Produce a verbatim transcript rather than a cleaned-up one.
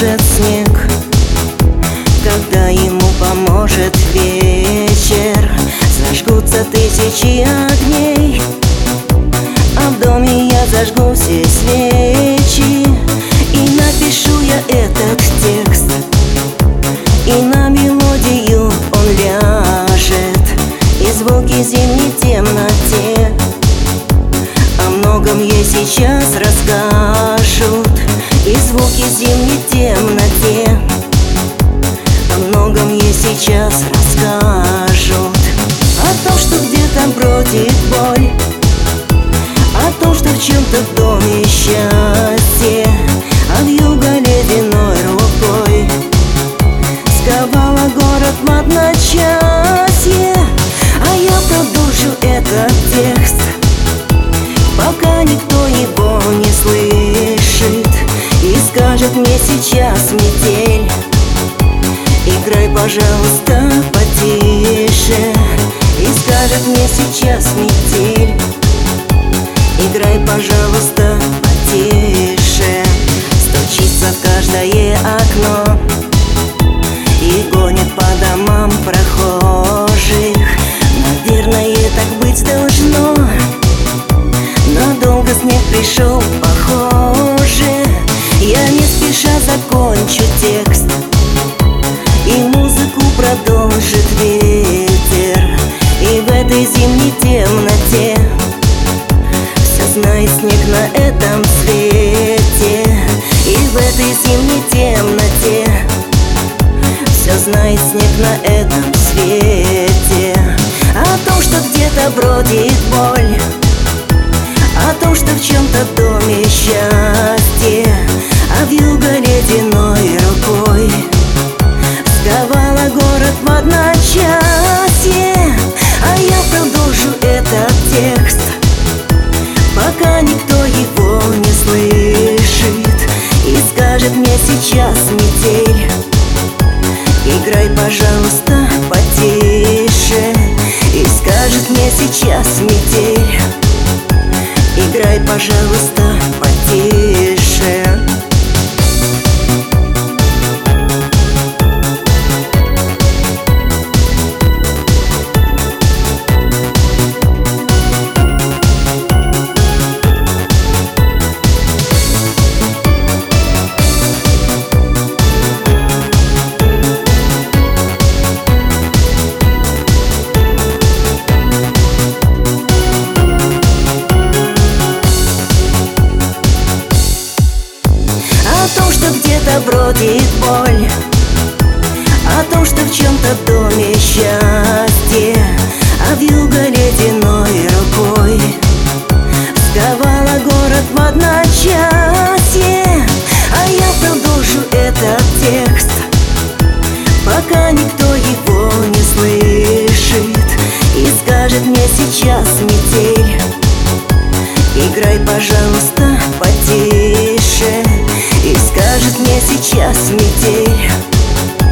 поможет снег, когда ему поможет вечер. Зажгутся тысячи огней, а в доме я зажгу все свечи. И напишу я этот текст, и на мелодию он ляжет, и звуки зимней темноте о многом ей сейчас расскажут. И звуки зимней темноте о многом ей сейчас расскажут. О том, что где-то бродит боль, о том, что в чем-то в доме счастье, а вьюга ледяной рукой сковала город в одночасье. А я продолжу этот текст, пока никто его не слышит. И скажет мне сейчас метель: играй, пожалуйста, потише. И скажет мне сейчас метель: играй, пожалуйста, потише. Стучится в каждое окно и гонит по домам прохожих. Наверное, так быть должно. Надолго снег пришел, похоже. Я не спеша закончу текст, и музыку продолжит ветер. И в этой зимней темноте все знает снег на этом свете. И в этой зимней темноте все знает снег на этом свете. О том, что где-то бродит боль, о том, что в чем-то в доме счастье, а вьюга ледяной рукой сковала город в одночасье. А я продолжу этот текст, пока никто его не слышит. И скажет мне сейчас метель: играй, пожалуйста, потише. И скажет мне сейчас метель: играй, пожалуйста, потише. О том, что где-то бродит боль, о том, что в чем-то в доме счастье, а вьюга ледяной рукой сковала город в одночасье. А я продолжу этот текст, пока никто его не слышит. И скажет мне сейчас метель: играй, пожалуйста, потише. И скажет мне сейчас метель: